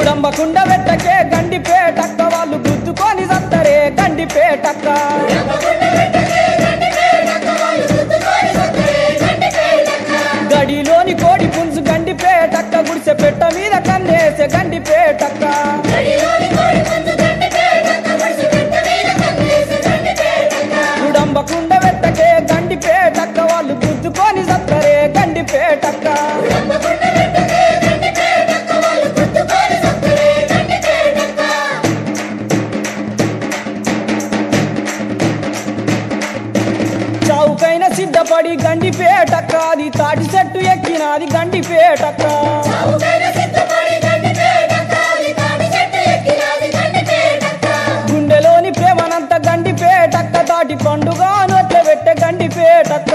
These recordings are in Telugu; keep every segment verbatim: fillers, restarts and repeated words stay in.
గుడంబకుండ వెట్టకే గండిపేటక్క వాళ్ళు గుద్దుకొని సత్తరే గండిపేటక్క గడిలోని కోడి పుంజు గండిపేటక్క గుడిసె పెట్ట మీద కన్నేసే గండిపేటక్క గుడంబకుండ వెట్టకే గండిపేటక్క వాళ్ళు గుద్దుకొని సత్తరే గండిపేటక్క చౌకైన సిద్ధపడి గండిపేటక్క అది తాటి చెట్టు ఎక్కినది గండిపేటక్క గుండెలోని ప్రేమనంత గండిపేటక్క తాటి పండుగ నొట్ల పెట్టే గండిపేటక్క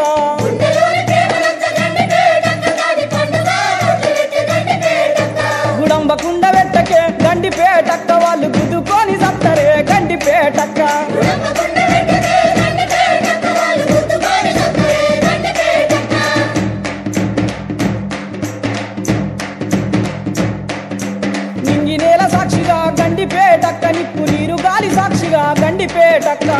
గుడంబకుండ వెట్టకే గండిపేటక్క వాళ్ళు గుద్దుకొని సత్తరే గండిపేటక్క నింగినేల సాక్షిగా గండిపేటక్క నిప్పు నీరు గాలి సాక్షిగా గండిపేటక్క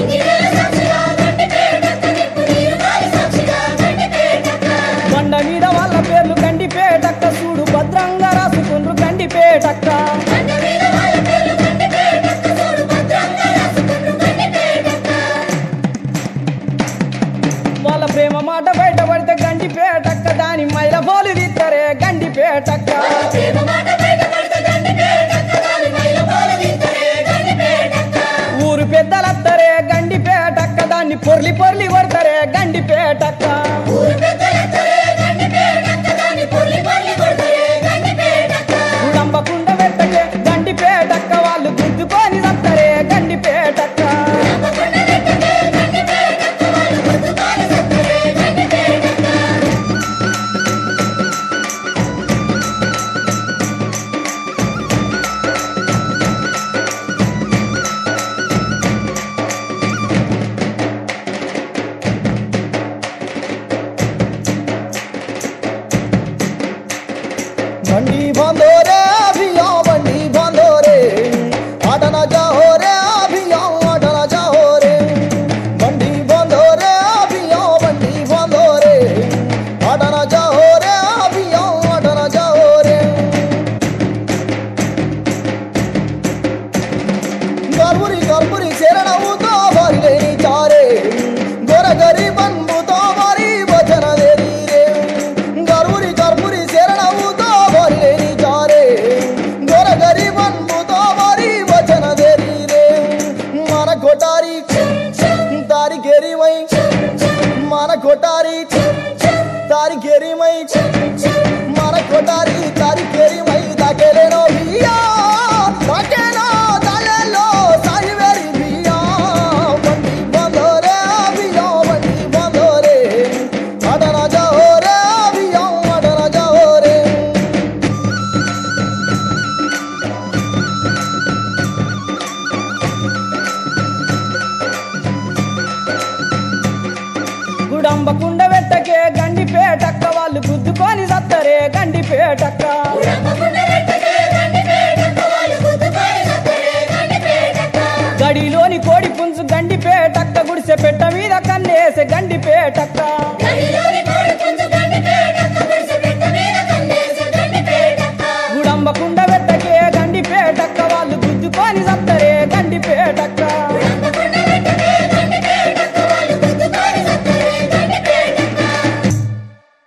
బండ మీద వాళ్ళ పేర్లు గండిపేటక్క చూడు భద్రంగా రాసుకుండ్రు గండిపేటక్క వాళ్ళ ప్రేమ మాట బయటపడితే గండిపేటక్క దాని మైల పోలు తీస్తారే గండిపేటక్క ఊరు పెద్దలత్తరే గండిపేటక్క దాన్ని పొర్లి పొర్లి కొడతారే గండిపేటక్క గుడంబకుండ వెట్టకే గండిపేటక్క వాళ్ళు గుద్దుకొని సత్తరే గండిపేటక్క बंडी बांधो रे अभिया बंडी बांधो रे आटना जाओ रे अभिया आटना जाओ रे बंडी बांधो रे अभिया बंडी बांधो रे आटना जाओ रे अभिया आटना जाओ रे गरबुरी गरबुरी सेरना उतो भरी लेनी चारे गोरा गरीबन बुतो मारी वचन देरी रे गरबुरी गरबुरी सेरना उतो गरीबन बुतो मारी वचन देरी रे मन कोटारी तारी घेरी मई मन कोटारी तारी घेरी मई मन कोटारी तारी घेरी मई दाकेले नो भिया दाकेलो दाले लो साही वेरी भिया बंडी बांधो रे अभिया बंडी बांधो रे आटना जाओ रे अभिया आटना जाओ रे గుడంబకుండ వెట్టకే గండిపేటక్క వాళ్ళు గుద్దుకొని సత్తరే గండిపేటక్క గడిలోని కోడి పుంజు గండిపేటక్క గుడిసె పెట్ట మీద కన్నేసే గండిపేటక్క గుడంబకుండ వెట్టకే గండిపేటక్క వాళ్ళు గుద్దుకొని సత్తరే గండిపేటక్క